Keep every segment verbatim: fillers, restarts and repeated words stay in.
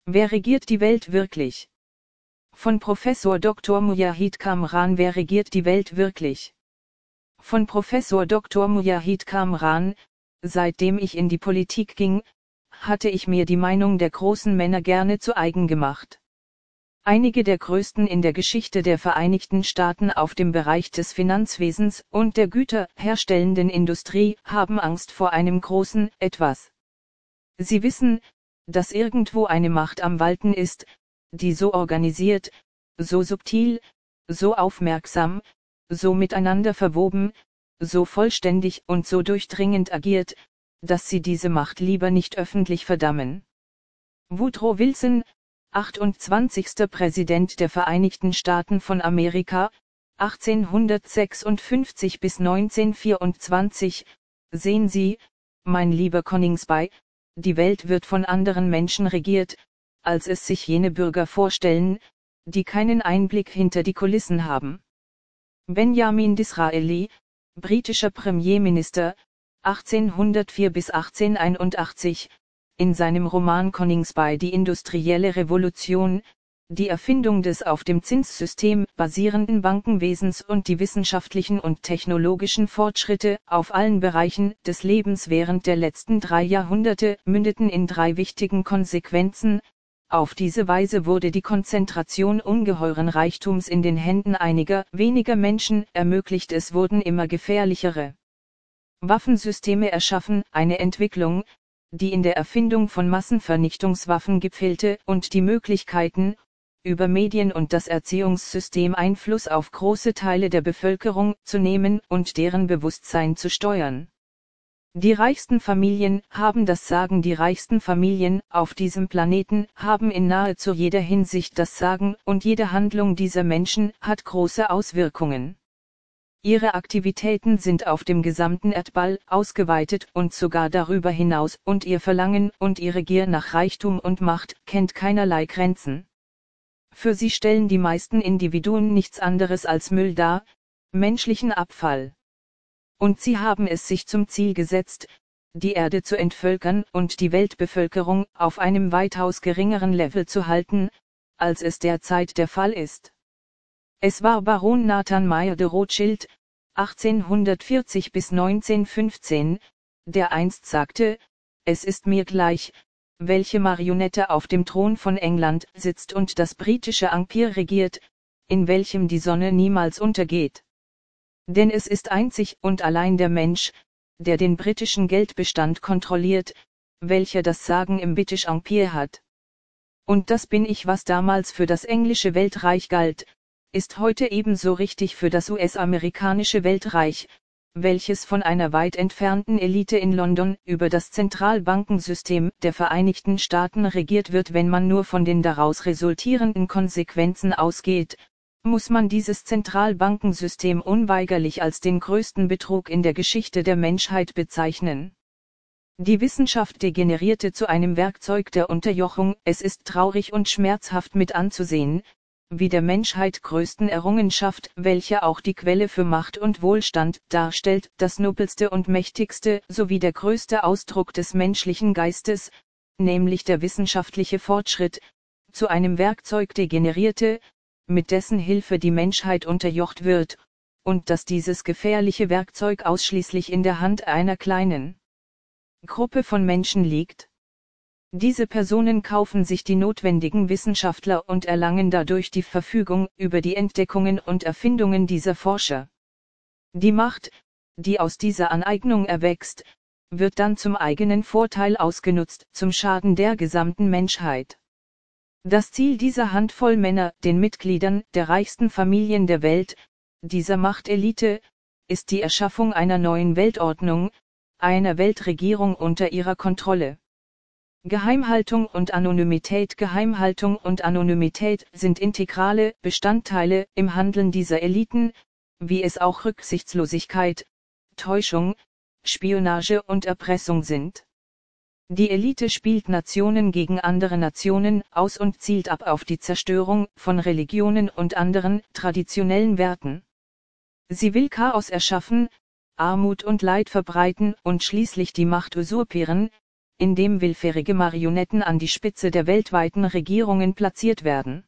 Wer regiert die Welt wirklich? Von Professor Doktor Mujahid Kamran. Wer regiert die Welt wirklich? Von Professor Doktor Mujahid Kamran. Seitdem ich in die Politik ging, hatte ich mir die Meinung der großen Männer gerne zu eigen gemacht. Einige der größten in der Geschichte der Vereinigten Staaten auf dem Bereich des Finanzwesens und der güterherstellenden Industrie haben Angst vor einem großen Etwas. Sie wissen, dass irgendwo eine Macht am Walten ist, die so organisiert, so subtil, so aufmerksam, so miteinander verwoben, so vollständig und so durchdringend agiert, dass sie diese Macht lieber nicht öffentlich verdammen. Woodrow Wilson, achtundzwanzigster Präsident der Vereinigten Staaten von Amerika, achtzehnhundertsechsundfünfzig bis neunzehnhundertvierundzwanzig, sehen Sie, mein lieber Coningsby, die Welt wird von anderen Menschen regiert, als es sich jene Bürger vorstellen, die keinen Einblick hinter die Kulissen haben. Benjamin Disraeli, britischer Premierminister, achtzehnhundertvier bis achtzehnhunderteinundachtzig, in seinem Roman Coningsby die industrielle Revolution, die Erfindung des auf dem Zinssystem basierenden Bankenwesens und die wissenschaftlichen und technologischen Fortschritte auf allen Bereichen des Lebens während der letzten drei Jahrhunderte mündeten in drei wichtigen Konsequenzen. Auf diese Weise wurde die Konzentration ungeheuren Reichtums in den Händen einiger weniger Menschen ermöglicht. Es wurden immer gefährlichere Waffensysteme erschaffen, eine Entwicklung, die in der Erfindung von Massenvernichtungswaffen gipfelte und die Möglichkeiten, über Medien und das Erziehungssystem Einfluss auf große Teile der Bevölkerung zu nehmen und deren Bewusstsein zu steuern. Die reichsten Familien haben das Sagen. Die reichsten Familien auf diesem Planeten haben in nahezu jeder Hinsicht das Sagen und jede Handlung dieser Menschen hat große Auswirkungen. Ihre Aktivitäten sind auf dem gesamten Erdball ausgeweitet und sogar darüber hinaus und ihr Verlangen und ihre Gier nach Reichtum und Macht kennt keinerlei Grenzen. Für sie stellen die meisten Individuen nichts anderes als Müll dar, menschlichen Abfall. Und sie haben es sich zum Ziel gesetzt, die Erde zu entvölkern und die Weltbevölkerung auf einem weitaus geringeren Level zu halten, als es derzeit der Fall ist. Es war Baron Nathan Meyer de Rothschild, achtzehnhundertvierzig bis neunzehnhundertfünfzehn, der einst sagte, es ist mir gleich, welche Marionette auf dem Thron von England sitzt und das britische Empire regiert, in welchem die Sonne niemals untergeht. Denn es ist einzig und allein der Mensch, der den britischen Geldbestand kontrolliert, welcher das Sagen im British Empire hat. Und das bin ich, was damals für das englische Weltreich galt, ist heute ebenso richtig für das U S-amerikanische Weltreich, welches von einer weit entfernten Elite in London über das Zentralbankensystem der Vereinigten Staaten regiert wird. Wenn man nur von den daraus resultierenden Konsequenzen ausgeht, muss man dieses Zentralbankensystem unweigerlich als den größten Betrug in der Geschichte der Menschheit bezeichnen. Die Wissenschaft degenerierte zu einem Werkzeug der Unterjochung. Es ist traurig und schmerzhaft mit anzusehen, wie der Menschheit größten Errungenschaft, welche auch die Quelle für Macht und Wohlstand darstellt, das nobelste und mächtigste sowie der größte Ausdruck des menschlichen Geistes, nämlich der wissenschaftliche Fortschritt, zu einem Werkzeug degenerierte, mit dessen Hilfe die Menschheit unterjocht wird, und dass dieses gefährliche Werkzeug ausschließlich in der Hand einer kleinen Gruppe von Menschen liegt. Diese Personen kaufen sich die notwendigen Wissenschaftler und erlangen dadurch die Verfügung über die Entdeckungen und Erfindungen dieser Forscher. Die Macht, die aus dieser Aneignung erwächst, wird dann zum eigenen Vorteil ausgenutzt, zum Schaden der gesamten Menschheit. Das Ziel dieser Handvoll Männer, den Mitgliedern der reichsten Familien der Welt, dieser Machtelite, ist die Erschaffung einer neuen Weltordnung, einer Weltregierung unter ihrer Kontrolle. Geheimhaltung und Anonymität. Geheimhaltung und Anonymität sind integrale Bestandteile im Handeln dieser Eliten, wie es auch Rücksichtslosigkeit, Täuschung, Spionage und Erpressung sind. Die Elite spielt Nationen gegen andere Nationen aus und zielt ab auf die Zerstörung von Religionen und anderen traditionellen Werten. Sie will Chaos erschaffen, Armut und Leid verbreiten und schließlich die Macht usurpieren, in dem willfährige Marionetten an die Spitze der weltweiten Regierungen platziert werden.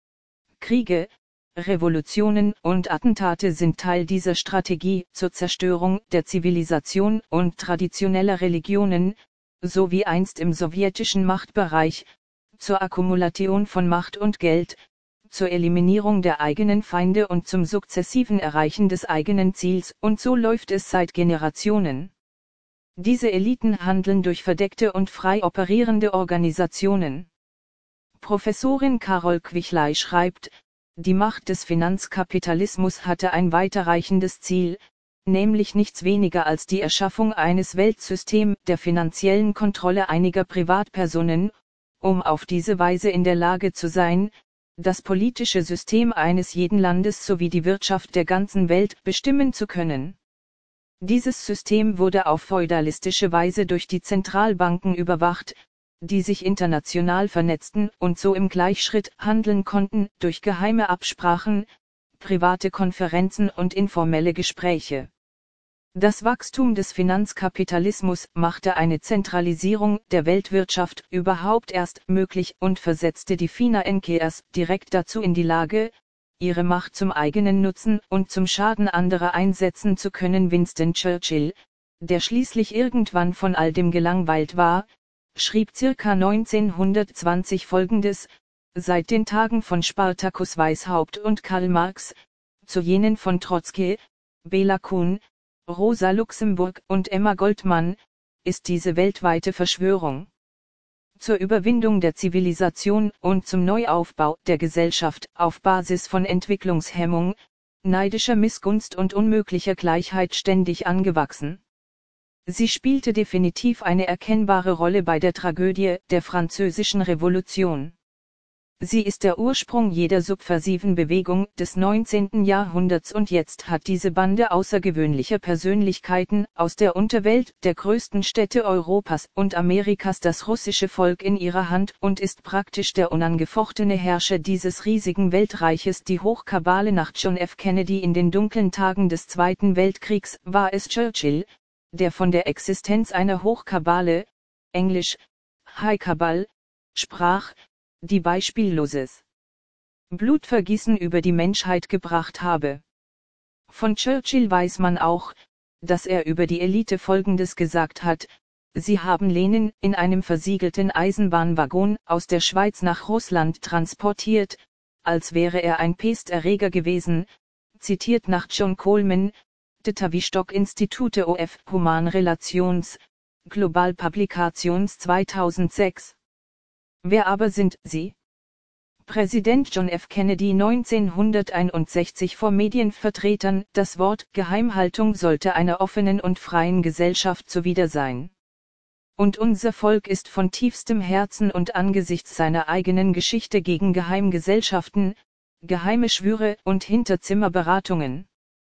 Kriege, Revolutionen und Attentate sind Teil dieser Strategie zur Zerstörung der Zivilisation und traditioneller Religionen, so wie einst im sowjetischen Machtbereich, zur Akkumulation von Macht und Geld, zur Eliminierung der eigenen Feinde und zum sukzessiven Erreichen des eigenen Ziels, und so läuft es seit Generationen. Diese Eliten handeln durch verdeckte und frei operierende Organisationen. Professorin Carol Quichley schreibt, die Macht des Finanzkapitalismus hatte ein weiterreichendes Ziel, nämlich nichts weniger als die Erschaffung eines Weltsystems der finanziellen Kontrolle einiger Privatpersonen, um auf diese Weise in der Lage zu sein, das politische System eines jeden Landes sowie die Wirtschaft der ganzen Welt bestimmen zu können. Dieses System wurde auf feudalistische Weise durch die Zentralbanken überwacht, die sich international vernetzten und so im Gleichschritt handeln konnten durch geheime Absprachen, private Konferenzen und informelle Gespräche. Das Wachstum des Finanzkapitalismus machte eine Zentralisierung der Weltwirtschaft überhaupt erst möglich und versetzte die Financiers direkt dazu in die Lage, ihre Macht zum eigenen Nutzen und zum Schaden anderer einsetzen zu können. Winston Churchill, der schließlich irgendwann von all dem gelangweilt war, schrieb circa neunzehnhundertzwanzig folgendes: Seit den Tagen von Spartacus Weishaupt und Karl Marx, zu jenen von Trotzki, Bela Kun, Rosa Luxemburg und Emma Goldman, ist diese weltweite Verschwörung zur Überwindung der Zivilisation und zum Neuaufbau der Gesellschaft auf Basis von Entwicklungshemmung, neidischer Missgunst und unmöglicher Gleichheit ständig angewachsen. Sie spielte definitiv eine erkennbare Rolle bei der Tragödie der Französischen Revolution. Sie ist der Ursprung jeder subversiven Bewegung des neunzehnten Jahrhunderts, und jetzt hat diese Bande außergewöhnlicher Persönlichkeiten aus der Unterwelt der größten Städte Europas und Amerikas das russische Volk in ihrer Hand und ist praktisch der unangefochtene Herrscher dieses riesigen Weltreiches. Die Hochkabale. Nach John F. Kennedy in den dunklen Tagen des Zweiten Weltkriegs war es Churchill, der von der Existenz einer Hochkabale, englisch High Cabal, sprach, die beispielloses Blutvergießen über die Menschheit gebracht habe. Von Churchill weiß man auch, dass er über die Elite Folgendes gesagt hat: Sie haben Lenin in einem versiegelten Eisenbahnwaggon aus der Schweiz nach Russland transportiert, als wäre er ein Pesterreger gewesen, zitiert nach John Coleman, The Tavistock Institute of Human Relations, Global Publications zweitausendsechs. Wer aber sind sie? Präsident John F. Kennedy neunzehnhunderteinundsechzig vor Medienvertretern: Das Wort Geheimhaltung sollte einer offenen und freien Gesellschaft zuwider sein. Und unser Volk ist von tiefstem Herzen und angesichts seiner eigenen Geschichte gegen Geheimgesellschaften, geheime Schwüre und Hinterzimmerberatungen.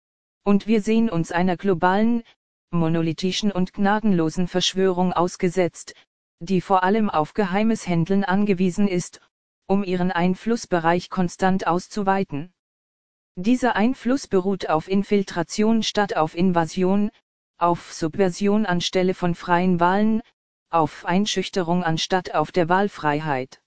Und wir sehen uns einer globalen, monolithischen und gnadenlosen Verschwörung ausgesetzt, die vor allem auf geheimes Handeln angewiesen ist, um ihren Einflussbereich konstant auszuweiten. Dieser Einfluss beruht auf Infiltration statt auf Invasion, auf Subversion anstelle von freien Wahlen, auf Einschüchterung anstatt auf der Wahlfreiheit.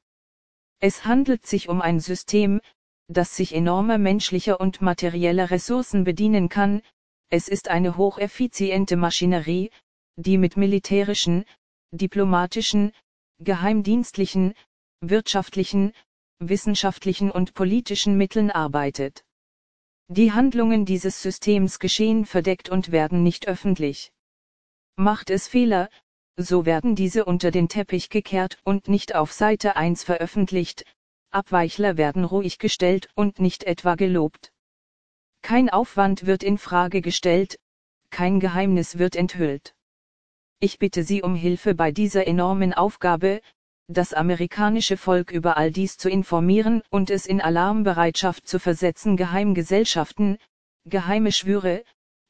Es handelt sich um ein System, das sich enormer menschlicher und materieller Ressourcen bedienen kann. Es ist eine hocheffiziente Maschinerie, die mit militärischen, diplomatischen, geheimdienstlichen, wirtschaftlichen, wissenschaftlichen und politischen Mitteln arbeitet. Die Handlungen dieses Systems geschehen verdeckt und werden nicht öffentlich. Macht es Fehler, so werden diese unter den Teppich gekehrt und nicht auf Seite eins veröffentlicht, Abweichler werden ruhig gestellt und nicht etwa gelobt. Kein Aufwand wird in Frage gestellt, kein Geheimnis wird enthüllt. Ich bitte Sie um Hilfe bei dieser enormen Aufgabe, das amerikanische Volk über all dies zu informieren und es in Alarmbereitschaft zu versetzen. Geheimgesellschaften, geheime Schwüre,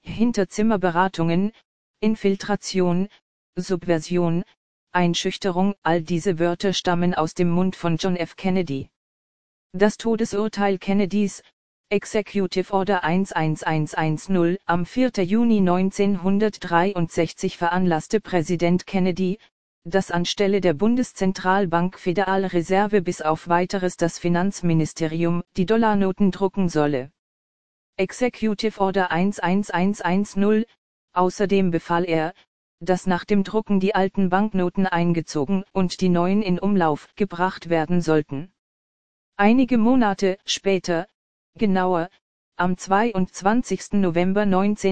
Hinterzimmerberatungen, Infiltration, Subversion, Einschüchterung, all diese Wörter stammen aus dem Mund von John F. Kennedy. Das Todesurteil Kennedys, Executive Order eins eins eins eins null, am vierten Juni neunzehnhundertdreiundsechzig veranlasste Präsident Kennedy, dass anstelle der Bundeszentralbank Federale Reserve bis auf weiteres das Finanzministerium die Dollarnoten drucken solle. Executive Order eins eins eins eins null. Außerdem befahl er, dass nach dem Drucken die alten Banknoten eingezogen und die neuen in Umlauf gebracht werden sollten. Einige Monate später, genauer, am zweiundzwanzigsten November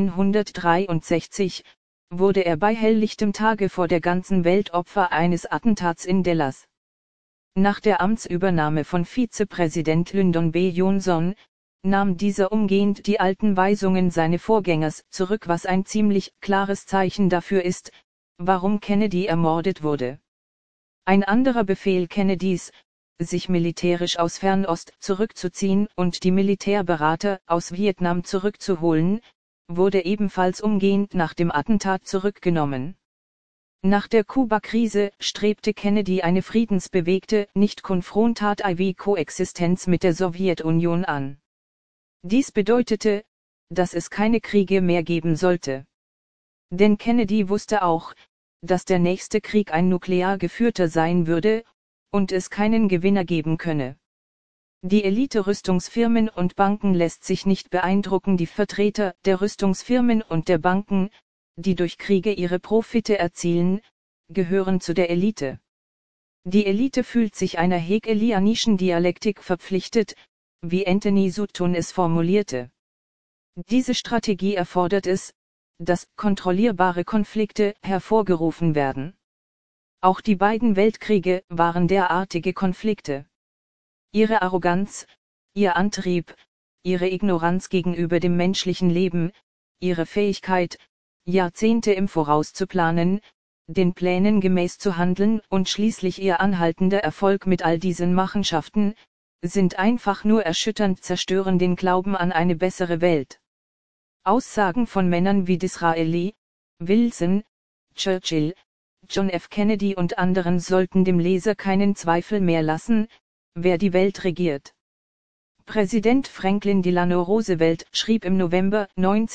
neunzehnhundertdreiundsechzig, wurde er bei helllichtem Tage vor der ganzen Welt Opfer eines Attentats in Dallas. Nach der Amtsübernahme von Vizepräsident Lyndon B. Johnson, nahm dieser umgehend die alten Weisungen seines Vorgängers zurück, was ein ziemlich klares Zeichen dafür ist, warum Kennedy ermordet wurde. Ein anderer Befehl Kennedys, sich militärisch aus Fernost zurückzuziehen und die Militärberater aus Vietnam zurückzuholen, wurde ebenfalls umgehend nach dem Attentat zurückgenommen. Nach der Kuba-Krise strebte Kennedy eine friedensbewegte, nicht konfrontative Koexistenz mit der Sowjetunion an. Dies bedeutete, dass es keine Kriege mehr geben sollte. Denn Kennedy wusste auch, dass der nächste Krieg ein nuklear geführter sein würde, und es keinen Gewinner geben könne. Die Elite-Rüstungsfirmen und Banken lässt sich nicht beeindrucken. Die Vertreter der Rüstungsfirmen und der Banken, die durch Kriege ihre Profite erzielen, gehören zu der Elite. Die Elite fühlt sich einer hegelianischen Dialektik verpflichtet, wie Anthony Sutton es formulierte. Diese Strategie erfordert es, dass kontrollierbare Konflikte hervorgerufen werden. Auch die beiden Weltkriege waren derartige Konflikte. Ihre Arroganz, ihr Antrieb, ihre Ignoranz gegenüber dem menschlichen Leben, ihre Fähigkeit, Jahrzehnte im Voraus zu planen, den Plänen gemäß zu handeln und schließlich ihr anhaltender Erfolg mit all diesen Machenschaften, sind einfach nur erschütternd, zerstören den Glauben an eine bessere Welt. Aussagen von Männern wie Disraeli, Wilson, Churchill, John F. Kennedy und anderen sollten dem Leser keinen Zweifel mehr lassen, wer die Welt regiert. Präsident Franklin Delano Roosevelt schrieb im November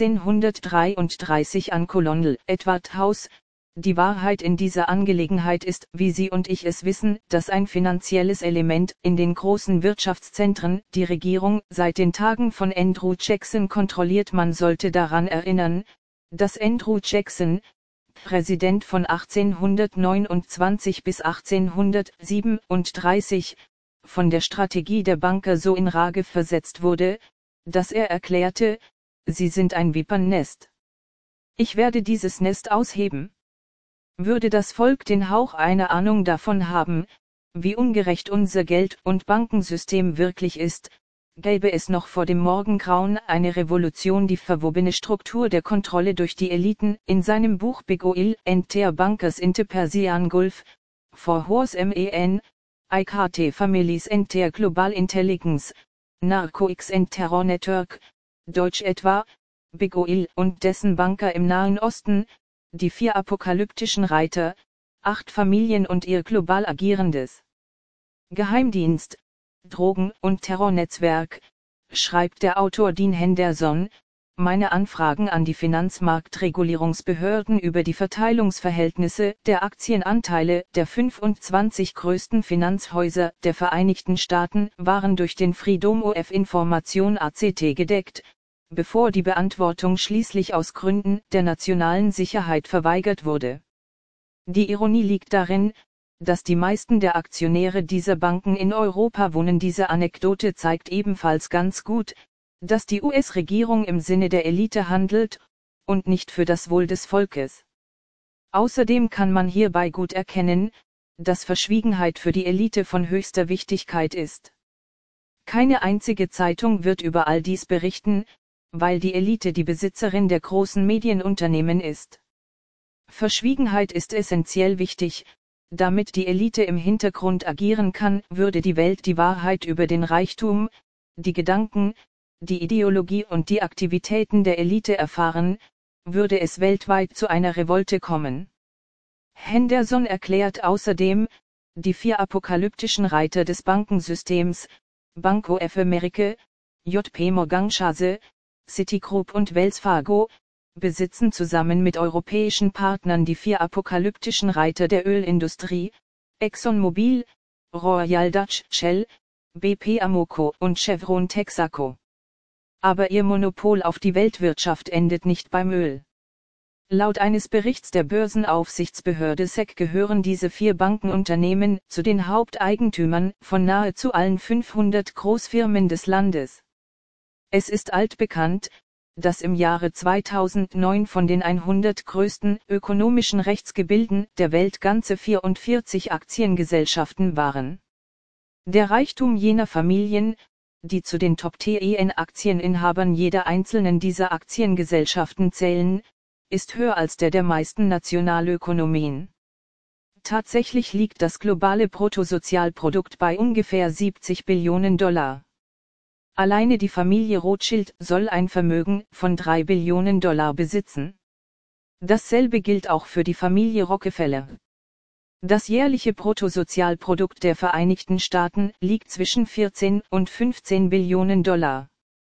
neunzehnhundertdreiunddreißig an Colonel Edward House: Die Wahrheit in dieser Angelegenheit ist, wie Sie und ich es wissen, dass ein finanzielles Element in den großen Wirtschaftszentren die Regierung seit den Tagen von Andrew Jackson kontrolliert. Man sollte daran erinnern, dass Andrew Jackson, Präsident von achtzehnhundertneunundzwanzig bis achtzehnhundertsiebenunddreißig, von der Strategie der Banker so in Rage versetzt wurde, dass er erklärte, sie sind ein Wippernest. Ich werde dieses Nest ausheben. Würde das Volk den Hauch einer Ahnung davon haben, wie ungerecht unser Geld- und Bankensystem wirklich ist, gäbe es noch vor dem Morgengrauen eine Revolution. Die verwobene Struktur der Kontrolle durch die Eliten. In seinem Buch Big Oil and Their Bankers in the Persian Gulf, For Whose Men, I K T Families and Their Global Intelligence, Narcotics and Terror Network, Deutsch etwa, Big Oil und dessen Banker im Nahen Osten, die vier apokalyptischen Reiter, acht Familien und ihr global agierendes Geheimdienst, Drogen- und Terrornetzwerk, schreibt der Autor Dean Henderson. Meine Anfragen an die Finanzmarktregulierungsbehörden über die Verteilungsverhältnisse der Aktienanteile der fünfundzwanzig größten Finanzhäuser der Vereinigten Staaten waren durch den Freedom of Information A C T gedeckt, bevor die Beantwortung schließlich aus Gründen der nationalen Sicherheit verweigert wurde. Die Ironie liegt darin, dass die meisten der Aktionäre dieser Banken in Europa wohnen. Diese Anekdote zeigt ebenfalls ganz gut, dass die U S-Regierung im Sinne der Elite handelt, und nicht für das Wohl des Volkes. Außerdem kann man hierbei gut erkennen, dass Verschwiegenheit für die Elite von höchster Wichtigkeit ist. Keine einzige Zeitung wird über all dies berichten, weil die Elite die Besitzerin der großen Medienunternehmen ist. Verschwiegenheit ist essentiell wichtig, damit die Elite im Hintergrund agieren kann. Würde die Welt die Wahrheit über den Reichtum, die Gedanken, die Ideologie und die Aktivitäten der Elite erfahren, würde es weltweit zu einer Revolte kommen. Henderson erklärt außerdem, die vier apokalyptischen Reiter des Bankensystems, Banco of America, J P Morgan Chase, Citigroup und Wells Fargo, besitzen zusammen mit europäischen Partnern die vier apokalyptischen Reiter der Ölindustrie, ExxonMobil, Royal Dutch Shell, B P Amoco und Chevron Texaco. Aber ihr Monopol auf die Weltwirtschaft endet nicht beim Öl. Laut eines Berichts der Börsenaufsichtsbehörde S E C gehören diese vier Bankenunternehmen zu den Haupteigentümern von nahezu allen fünfhundert Großfirmen des Landes. Es ist altbekannt, dass im Jahre zweitausendneun von den hundert größten ökonomischen Rechtsgebilden der Welt ganze vierundvierzig Aktiengesellschaften waren. Der Reichtum jener Familien, die zu den Top zehn Aktieninhabern jeder einzelnen dieser Aktiengesellschaften zählen, ist höher als der der meisten Nationalökonomien. Tatsächlich liegt das globale Bruttosozialprodukt bei ungefähr siebzig Billionen Dollar. Alleine die Familie Rothschild soll ein Vermögen von drei Billionen Dollar besitzen. Dasselbe gilt auch für die Familie Rockefeller. Das jährliche Bruttosozialprodukt der Vereinigten Staaten liegt zwischen vierzehn und fünfzehn Billionen Dollar.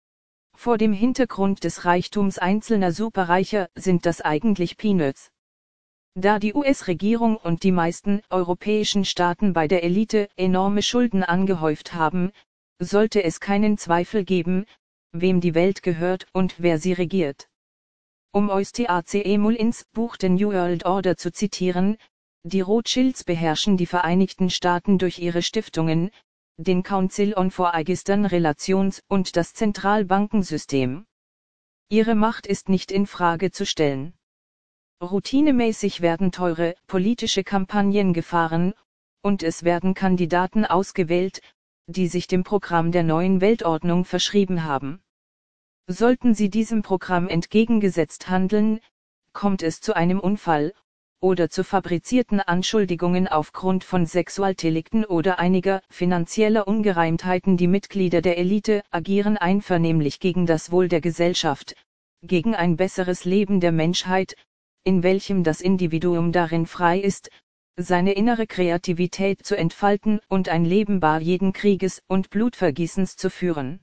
Vor dem Hintergrund des Reichtums einzelner Superreicher sind das eigentlich Peanuts. Da die U S-Regierung und die meisten europäischen Staaten bei der Elite enorme Schulden angehäuft haben, sollte es keinen Zweifel geben, wem die Welt gehört und wer sie regiert. Um Eustace Mullins Buch The New World Order zu zitieren, die Rothschilds beherrschen die Vereinigten Staaten durch ihre Stiftungen, den Council on Foreign Relations und das Zentralbankensystem. Ihre Macht ist nicht in Frage zu stellen. Routinemäßig werden teure politische Kampagnen gefahren, und es werden Kandidaten ausgewählt, die sich dem Programm der neuen Weltordnung verschrieben haben. Sollten sie diesem Programm entgegengesetzt handeln, kommt es zu einem Unfall, oder zu fabrizierten Anschuldigungen aufgrund von Sexualdelikten oder einiger finanzieller Ungereimtheiten. Die Mitglieder der Elite agieren einvernehmlich gegen das Wohl der Gesellschaft, gegen ein besseres Leben der Menschheit, in welchem das Individuum darin frei ist, seine innere Kreativität zu entfalten und ein Leben bar jeden Krieges und Blutvergießens zu führen.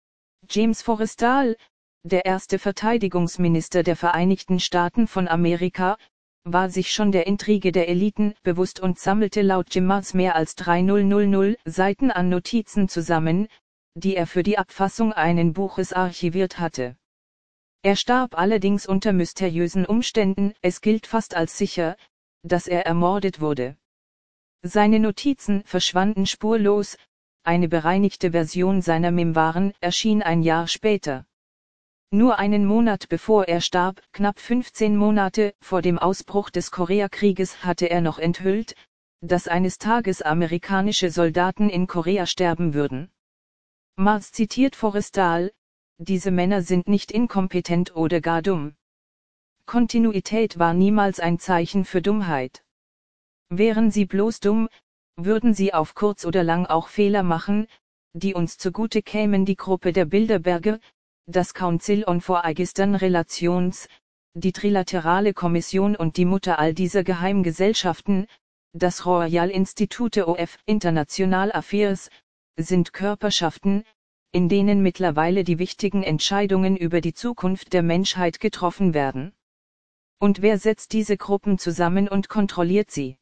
James Forrestal, der erste Verteidigungsminister der Vereinigten Staaten von Amerika, war sich schon der Intrige der Eliten bewusst und sammelte laut Jim Marrs mehr als dreitausend Seiten an Notizen zusammen, die er für die Abfassung eines Buches archiviert hatte. Er starb allerdings unter mysteriösen Umständen. Es gilt fast als sicher, dass er ermordet wurde. Seine Notizen verschwanden spurlos, eine bereinigte Version seiner Memoiren erschien ein Jahr später. Nur einen Monat bevor er starb, knapp fünfzehn Monate vor dem Ausbruch des Koreakrieges, hatte er noch enthüllt, dass eines Tages amerikanische Soldaten in Korea sterben würden. Marrs zitiert Forrestal: Diese Männer sind nicht inkompetent oder gar dumm. Kontinuität war niemals ein Zeichen für Dummheit. Wären sie bloß dumm, würden sie auf kurz oder lang auch Fehler machen, die uns zugute kämen. Die Gruppe der Bilderberger, das Council on Foreign Relations, die Trilaterale Kommission und die Mutter all dieser Geheimgesellschaften, das Royal Institute of International Affairs, sind Körperschaften, in denen mittlerweile die wichtigen Entscheidungen über die Zukunft der Menschheit getroffen werden. Und wer setzt diese Gruppen zusammen und kontrolliert sie?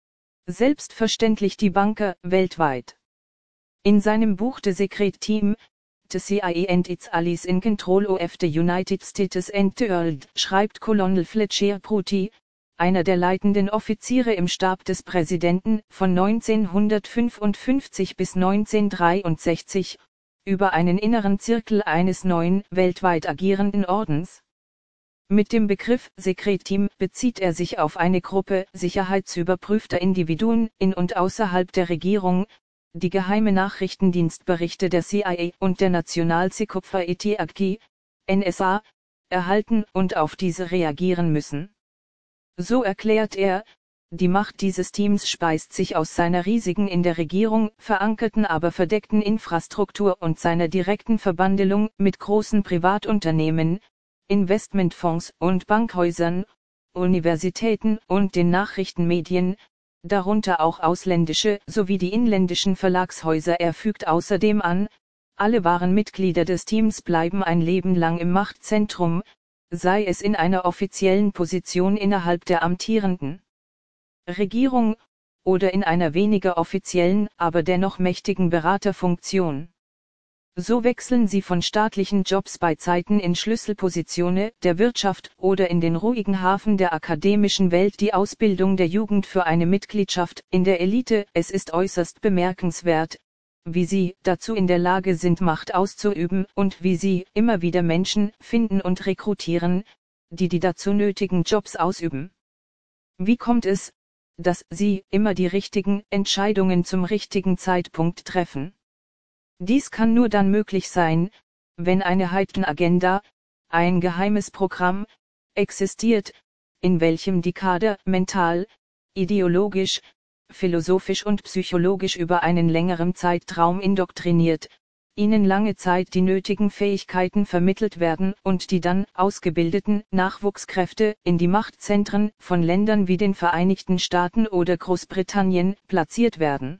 Selbstverständlich die Banker weltweit. In seinem Buch The Secret Team, The C I A and its Allies in Control of the United States and the World, schreibt Colonel Fletcher Prouty, einer der leitenden Offiziere im Stab des Präsidenten von neunzehnhundertfünfundfünfzig bis neunzehnhundertdreiundsechzig, über einen inneren Zirkel eines neuen, weltweit agierenden Ordens. Mit dem Begriff Sekretteam bezieht er sich auf eine Gruppe sicherheitsüberprüfter Individuen in und außerhalb der Regierung, die geheime Nachrichtendienstberichte der C I A und der National Security Agency, N S A, erhalten und auf diese reagieren müssen. So erklärt er, die Macht dieses Teams speist sich aus seiner riesigen in der Regierung verankerten aber verdeckten Infrastruktur und seiner direkten Verbandelung mit großen Privatunternehmen, Investmentfonds und Bankhäusern, Universitäten und den Nachrichtenmedien, darunter auch ausländische sowie die inländischen Verlagshäuser. Er fügt außerdem an, alle wahren Mitglieder des Teams bleiben ein Leben lang im Machtzentrum, sei es in einer offiziellen Position innerhalb der amtierenden Regierung, oder in einer weniger offiziellen, aber dennoch mächtigen Beraterfunktion. So wechseln sie von staatlichen Jobs bei Zeiten in Schlüsselpositionen der Wirtschaft oder in den ruhigen Hafen der akademischen Welt die Ausbildung der Jugend für eine Mitgliedschaft in der Elite. Es ist äußerst bemerkenswert, wie sie dazu in der Lage sind, Macht auszuüben und wie sie immer wieder Menschen finden und rekrutieren, die die dazu nötigen Jobs ausüben. Wie kommt es, dass sie immer die richtigen Entscheidungen zum richtigen Zeitpunkt treffen? Dies kann nur dann möglich sein, wenn eine Hidden Agenda, ein geheimes Programm, existiert, in welchem die Kader mental, ideologisch, philosophisch und psychologisch über einen längeren Zeitraum indoktriniert, ihnen lange Zeit die nötigen Fähigkeiten vermittelt werden und die dann ausgebildeten Nachwuchskräfte in die Machtzentren von Ländern wie den Vereinigten Staaten oder Großbritannien platziert werden.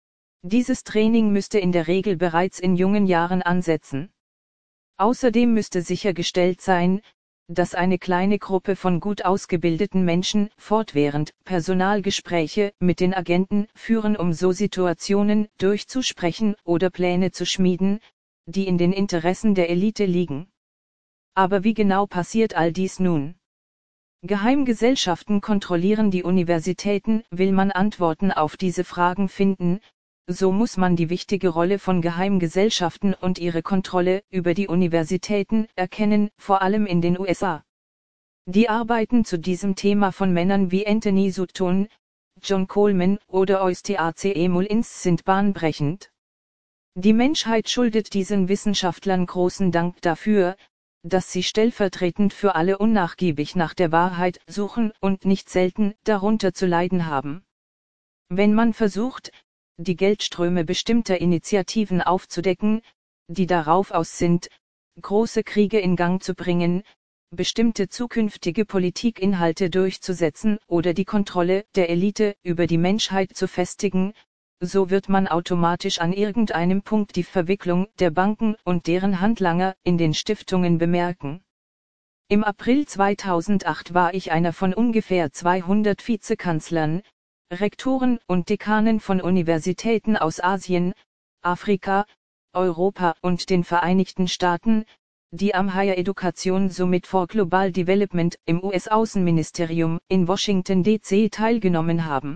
Dieses Training müsste in der Regel bereits in jungen Jahren ansetzen. Außerdem müsste sichergestellt sein, dass eine kleine Gruppe von gut ausgebildeten Menschen fortwährend Personalgespräche mit den Agenten führen, um so Situationen durchzusprechen oder Pläne zu schmieden, die in den Interessen der Elite liegen. Aber wie genau passiert all dies nun? Geheimgesellschaften kontrollieren die Universitäten. Will man Antworten auf diese Fragen finden, so muss man die wichtige Rolle von Geheimgesellschaften und ihre Kontrolle über die Universitäten erkennen, vor allem in den U S A. Die Arbeiten zu diesem Thema von Männern wie Anthony Sutton, John Coleman oder Eustace Mullins sind bahnbrechend. Die Menschheit schuldet diesen Wissenschaftlern großen Dank dafür, dass sie stellvertretend für alle unnachgiebig nach der Wahrheit suchen und nicht selten darunter zu leiden haben. Wenn man versucht, die Geldströme bestimmter Initiativen aufzudecken, die darauf aus sind, große Kriege in Gang zu bringen, bestimmte zukünftige Politikinhalte durchzusetzen oder die Kontrolle der Elite über die Menschheit zu festigen, so wird man automatisch an irgendeinem Punkt die Verwicklung der Banken und deren Handlanger in den Stiftungen bemerken. Im April zweitausendacht war ich einer von ungefähr zweihundert Vizekanzlern, Rektoren und Dekanen von Universitäten aus Asien, Afrika, Europa und den Vereinigten Staaten, die am Higher Education Summit for Global Development im U S-Außenministerium in Washington D C teilgenommen haben.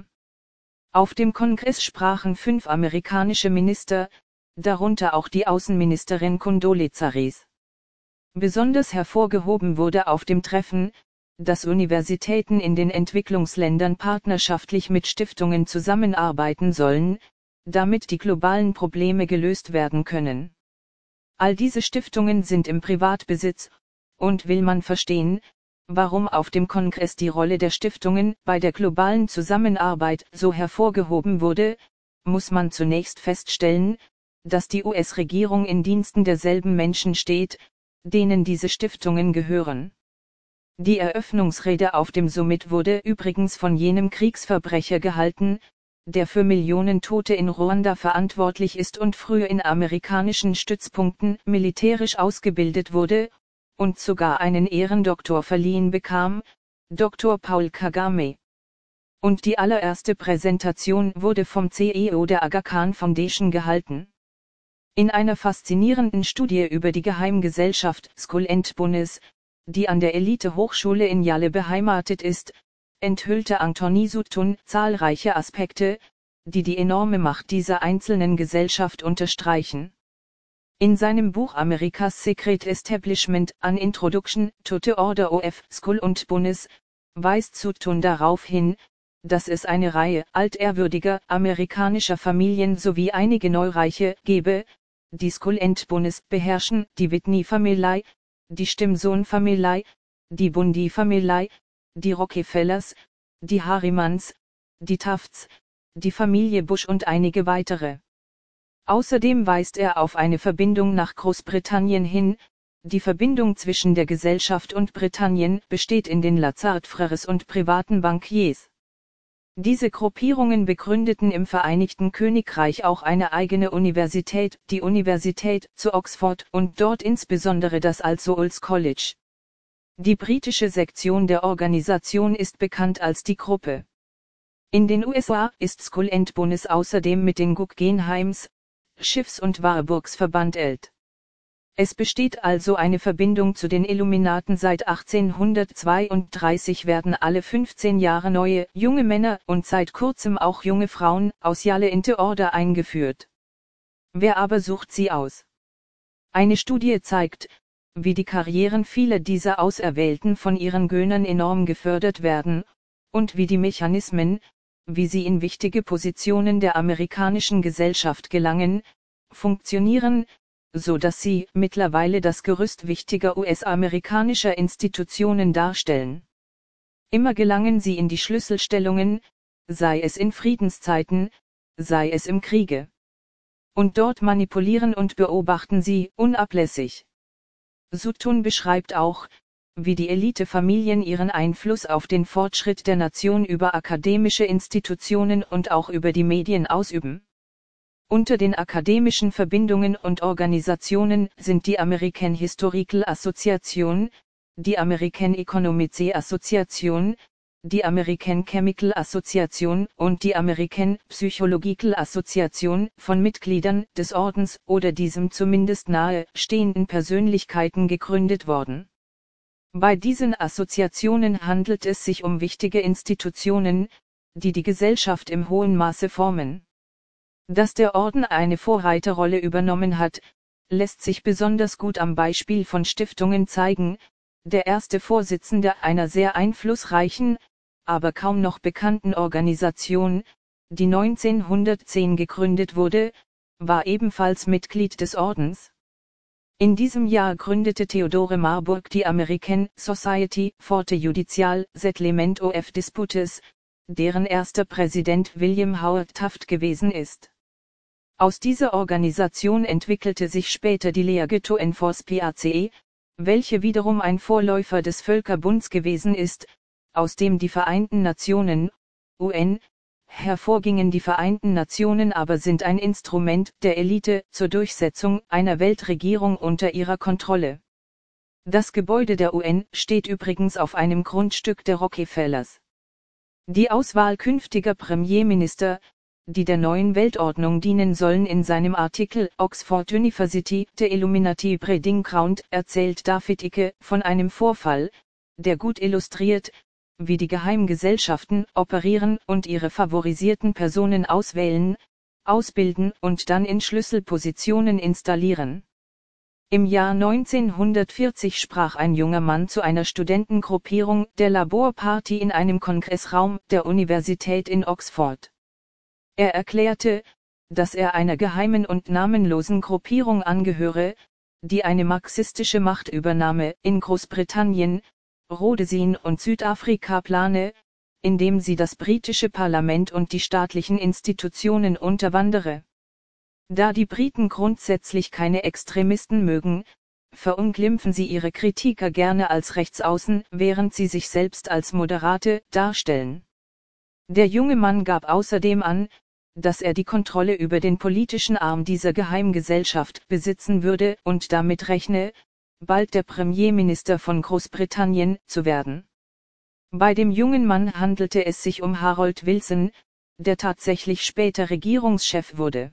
Auf dem Kongress sprachen fünf amerikanische Minister, darunter auch die Außenministerin Condoleezza Rice. Besonders hervorgehoben wurde auf dem Treffen, dass Universitäten in den Entwicklungsländern partnerschaftlich mit Stiftungen zusammenarbeiten sollen, damit die globalen Probleme gelöst werden können. All diese Stiftungen sind im Privatbesitz, und will man verstehen, warum auf dem Kongress die Rolle der Stiftungen bei der globalen Zusammenarbeit so hervorgehoben wurde, muss man zunächst feststellen, dass die U S-Regierung in Diensten derselben Menschen steht, denen diese Stiftungen gehören. Die Eröffnungsrede auf dem Summit wurde übrigens von jenem Kriegsverbrecher gehalten, der für Millionen Tote in Ruanda verantwortlich ist und früher in amerikanischen Stützpunkten militärisch ausgebildet wurde, und sogar einen Ehrendoktor verliehen bekam, Doktor Paul Kagame. Und die allererste Präsentation wurde vom C E O der Aga Khan Foundation gehalten. In einer faszinierenden Studie über die Geheimgesellschaft Skull and Bones, die an der Elite-Hochschule in Yale beheimatet ist, enthüllte Anthony Sutton zahlreiche Aspekte, die die enorme Macht dieser einzelnen Gesellschaft unterstreichen. In seinem Buch America's Secret Establishment: An Introduction to the Order of Skull and Bones weist Sutton darauf hin, dass es eine Reihe altehrwürdiger amerikanischer Familien sowie einige Neureiche gebe, die Skull and Bones beherrschen: die Whitney-Familie, die Stimson-Familie, die Bundy-Familie, die Rockefellers, die Harrimans, die Tufts, die Familie Bush und einige weitere. Außerdem weist er auf eine Verbindung nach Großbritannien hin. Die Verbindung zwischen der Gesellschaft und Britannien besteht in den Lazard-Frères und privaten Bankiers. Diese Gruppierungen begründeten im Vereinigten Königreich auch eine eigene Universität, die Universität zu Oxford, und dort insbesondere das All Souls College. Die britische Sektion der Organisation ist bekannt als die Gruppe. In den U S A ist Skull and Bones außerdem mit den Guggenheims, Schiffs- und Warburgs verbandelt. Es besteht also eine Verbindung zu den Illuminaten. Seit achtzehnhundertzweiunddreißig werden alle fünfzehn Jahre neue, junge Männer und seit kurzem auch junge Frauen aus Yale into Order eingeführt. Wer aber sucht sie aus? Eine Studie zeigt, wie die Karrieren vieler dieser Auserwählten von ihren Gönnern enorm gefördert werden, und wie die Mechanismen, wie sie in wichtige Positionen der amerikanischen Gesellschaft gelangen, funktionieren, so dass sie mittlerweile das Gerüst wichtiger U S-amerikanischer Institutionen darstellen. Immer gelangen sie in die Schlüsselstellungen, sei es in Friedenszeiten, sei es im Kriege. Und dort manipulieren und beobachten sie unablässig. Sutton beschreibt auch, wie die Elitefamilien ihren Einfluss auf den Fortschritt der Nation über akademische Institutionen und auch über die Medien ausüben. Unter den akademischen Verbindungen und Organisationen sind die American Historical Association, die American Economic Association, die American Chemical Association und die American Psychological Association von Mitgliedern des Ordens oder diesem zumindest nahe stehenden Persönlichkeiten gegründet worden. Bei diesen Assoziationen handelt es sich um wichtige Institutionen, die die Gesellschaft im hohen Maße formen. Dass der Orden eine Vorreiterrolle übernommen hat, lässt sich besonders gut am Beispiel von Stiftungen zeigen. Der erste Vorsitzende einer sehr einflussreichen, aber kaum noch bekannten Organisation, die neunzehnhundertzehn gegründet wurde, war ebenfalls Mitglied des Ordens. In diesem Jahr gründete Theodore Marburg die American Society for the Judicial Settlement of Disputes, deren erster Präsident William Howard Taft gewesen ist. Aus dieser Organisation entwickelte sich später die League to Enforce Pace, welche wiederum ein Vorläufer des Völkerbunds gewesen ist, aus dem die Vereinten Nationen, U N, hervorgingen. Die Vereinten Nationen aber sind ein Instrument der Elite zur Durchsetzung einer Weltregierung unter ihrer Kontrolle. Das Gebäude der U N steht übrigens auf einem Grundstück der Rockefellers. Die Auswahl künftiger Premierminister, die der neuen Weltordnung dienen sollen, in seinem Artikel Oxford University, The Illuminati Breeding Ground, erzählt David Icke von einem Vorfall, der gut illustriert, wie die Geheimgesellschaften operieren und ihre favorisierten Personen auswählen, ausbilden und dann in Schlüsselpositionen installieren. Im Jahr neunzehnhundertvierzig sprach ein junger Mann zu einer Studentengruppierung der Labour Party in einem Kongressraum der Universität in Oxford. Er erklärte, dass er einer geheimen und namenlosen Gruppierung angehöre, die eine marxistische Machtübernahme in Großbritannien, Rhodesien und Südafrika plane, indem sie das britische Parlament und die staatlichen Institutionen unterwandere. Da die Briten grundsätzlich keine Extremisten mögen, verunglimpfen sie ihre Kritiker gerne als Rechtsaußen, während sie sich selbst als Moderate darstellen. Der junge Mann gab außerdem an, dass er die Kontrolle über den politischen Arm dieser Geheimgesellschaft besitzen würde und damit rechne, bald der Premierminister von Großbritannien zu werden. Bei dem jungen Mann handelte es sich um Harold Wilson, der tatsächlich später Regierungschef wurde.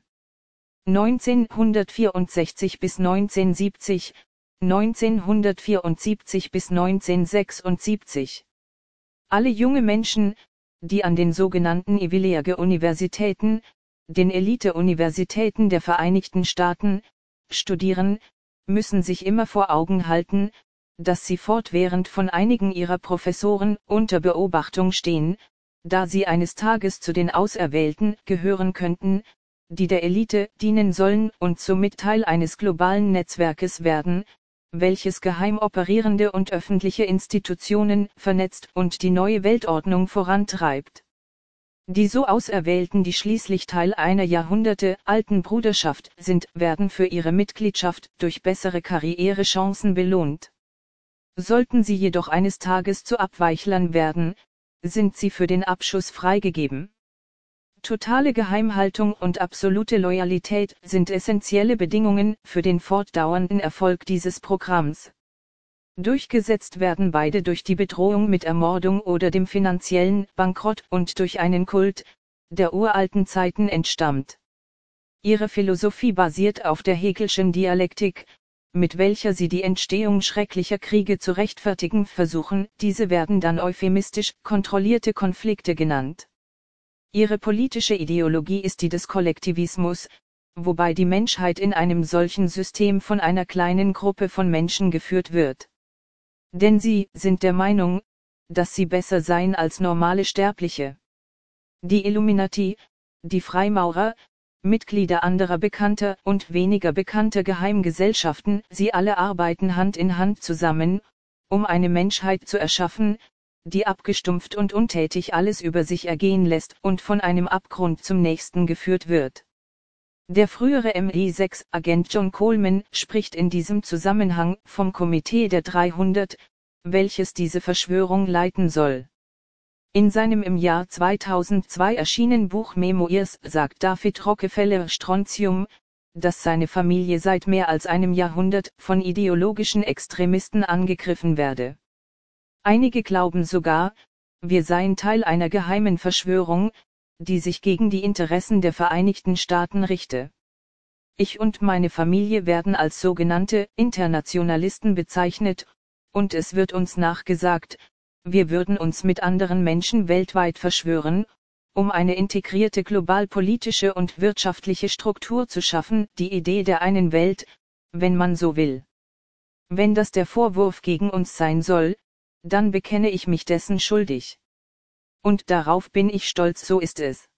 neunzehnhundertvierundsechzig bis neunzehnhundertsiebzig, neunzehnhundertvierundsiebzig bis neunzehnhundertsechsundsiebzig. Alle junge Menschen, die an den sogenannten Ivy League-Universitäten, den Elite-Universitäten der Vereinigten Staaten, studieren, müssen sich immer vor Augen halten, dass sie fortwährend von einigen ihrer Professoren unter Beobachtung stehen, da sie eines Tages zu den Auserwählten gehören könnten, die der Elite dienen sollen und somit Teil eines globalen Netzwerkes werden, welches geheim operierende und öffentliche Institutionen vernetzt und die neue Weltordnung vorantreibt. Die so Auserwählten, die schließlich Teil einer jahrhundertealten Bruderschaft sind, werden für ihre Mitgliedschaft durch bessere Karrierechancen belohnt. Sollten sie jedoch eines Tages zu Abweichlern werden, sind sie für den Abschuss freigegeben. Totale Geheimhaltung und absolute Loyalität sind essentielle Bedingungen für den fortdauernden Erfolg dieses Programms. Durchgesetzt werden beide durch die Bedrohung mit Ermordung oder dem finanziellen Bankrott und durch einen Kult, der uralten Zeiten entstammt. Ihre Philosophie basiert auf der Hegelschen Dialektik, mit welcher sie die Entstehung schrecklicher Kriege zu rechtfertigen versuchen, diese werden dann euphemistisch kontrollierte Konflikte genannt. Ihre politische Ideologie ist die des Kollektivismus, wobei die Menschheit in einem solchen System von einer kleinen Gruppe von Menschen geführt wird. Denn sie sind der Meinung, dass sie besser seien als normale Sterbliche. Die Illuminati, die Freimaurer, Mitglieder anderer bekannter und weniger bekannter Geheimgesellschaften, sie alle arbeiten Hand in Hand zusammen, um eine Menschheit zu erschaffen, die abgestumpft und untätig alles über sich ergehen lässt und von einem Abgrund zum nächsten geführt wird. Der frühere M I sechs Agent John Coleman spricht in diesem Zusammenhang vom Komitee der dreihundert, welches diese Verschwörung leiten soll. In seinem im Jahr zweitausendzwei erschienenen Buch Memoirs sagt David Rockefeller Strontium, dass seine Familie seit mehr als einem Jahrhundert von ideologischen Extremisten angegriffen werde. Einige glauben sogar, wir seien Teil einer geheimen Verschwörung, die sich gegen die Interessen der Vereinigten Staaten richte. Ich und meine Familie werden als sogenannte Internationalisten bezeichnet, und es wird uns nachgesagt, wir würden uns mit anderen Menschen weltweit verschwören, um eine integrierte globalpolitische und wirtschaftliche Struktur zu schaffen, die Idee der einen Welt, wenn man so will. Wenn das der Vorwurf gegen uns sein soll, dann bekenne ich mich dessen schuldig. Und darauf bin ich stolz, so ist es.